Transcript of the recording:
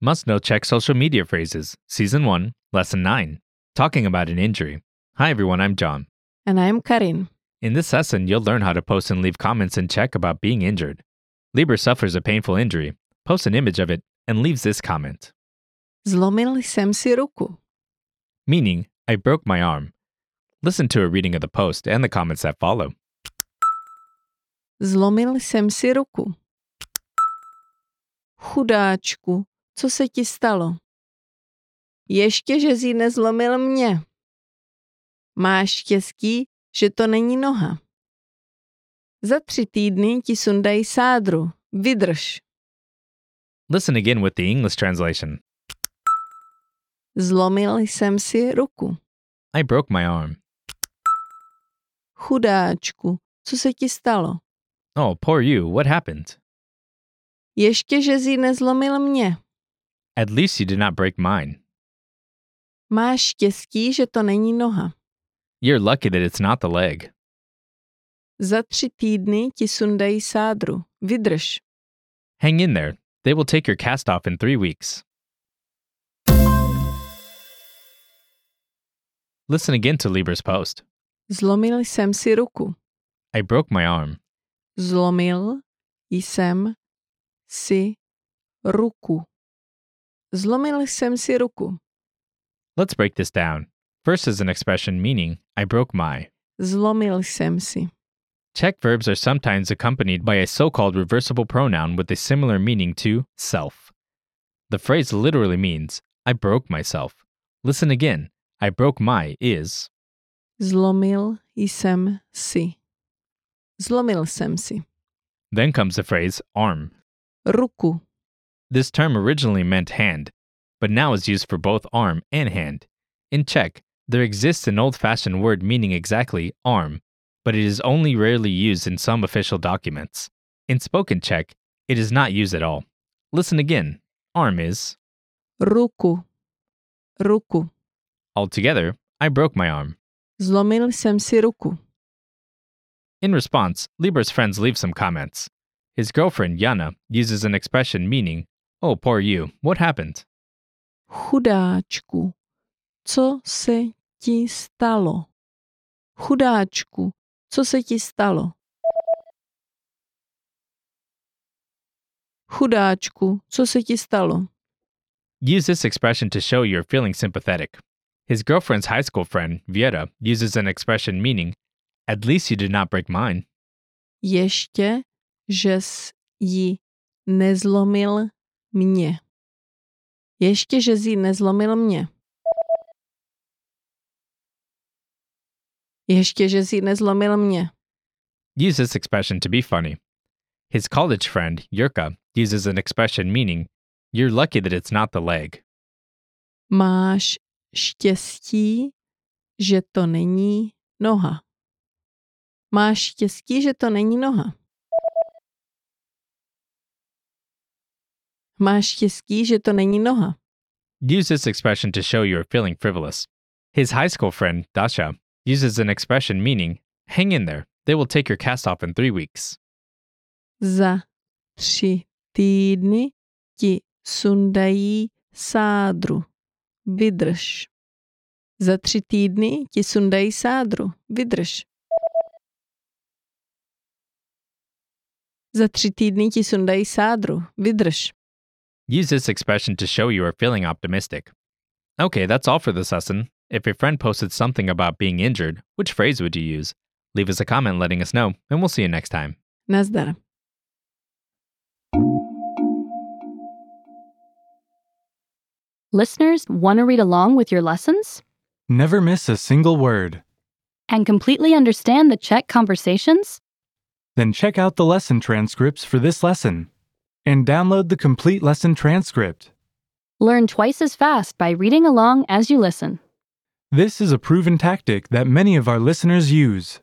Must Know Czech Social Media Phrases, Season 1, Lesson 9, Talking About an Injury. Hi everyone, I'm John. And I'm Karin. In this lesson, you'll learn how to post and leave comments in Czech about being injured. Liber suffers a painful injury, posts an image of it, and leaves this comment. Zlomil jsem si ruku. Meaning, I broke my arm. Listen to a reading of the post and the comments that follow. Zlomil jsem si ruku. Chudáčku, co se ti stalo? Ještě, že jsi nezlomil mě. Máš štěstí, že to není noha. Za 3 týdny ti sundají sádru. Vydrž. Listen again with the English translation. Zlomil jsem si ruku. I broke my arm. Chudáčku, co se ti stalo? Oh, poor you, what happened? Ještě, že jsi nezlomil mě. At least you did not break mine. Máš štěstí, že to není noha. You're lucky that it's not the leg. Za 3 týdny ti sundají sádru. Vydrž. Hang in there. They will take your cast off in 3 weeks. Listen again to Liber's post. Zlomil jsem si ruku. I broke my arm. Zlomil jsem si ruku. Zlomil jsem si ruku. Let's break this down. First is an expression meaning, I broke my. Zlomil jsem si. Czech verbs are sometimes accompanied by a so-called reversible pronoun with a similar meaning to self. The phrase literally means, I broke myself. Listen again. I broke my is Zlomil jsem si. Zlomil jsem si. Then comes the phrase arm. Ruku. This term originally meant hand, but now is used for both arm and hand. In Czech, there exists an old-fashioned word meaning exactly arm, but it is only rarely used in some official documents. In spoken Czech, it is not used at all. Listen again. Arm is Ruku. Ruku. Altogether, I broke my arm. Zlomil jsem si ruku. In response, Liber's friends leave some comments. His girlfriend, Jana, uses an expression meaning, oh, poor you, what happened? Chudáčku, co se ti stalo? Chudáčku, co se ti stalo? Chudáčku, co se ti stalo? Use this expression to show you're feeling sympathetic. His girlfriend's high school friend, Viera, uses an expression meaning, at least you did not break mine. Ještě, že ji nezlomil mě. Ještě, že ji nezlomil mě. Ještě, že ji nezlomil mě. Use this expression to be funny. His college friend, Jurka, uses an expression meaning, you're lucky that it's not the leg. Máš štěstí, že to není noha. Máš štěstí, že to není noha. Máš štěstí, že to není noha. Use this expression to show you're feeling frivolous. His high school friend, Dasha, uses an expression meaning, hang in there, they will take your cast off in 3 weeks. Za 3 týdny ti sundají sádru. Vydrž. Za 3 týdny ti sundají sádru. Vydrž. Za 3 týdny ti sundají sádru. Vydrž. Use this expression to show you are feeling optimistic. Okay, that's all for this lesson. If your friend posted something about being injured, which phrase would you use? Leave us a comment letting us know, and we'll see you next time. Nazdar. Listeners, want to read along with your lessons? Never miss a single word. And completely understand the Czech conversations? Then check out the lesson transcripts for this lesson and download the complete lesson transcript. Learn twice as fast by reading along as you listen. This is a proven tactic that many of our listeners use.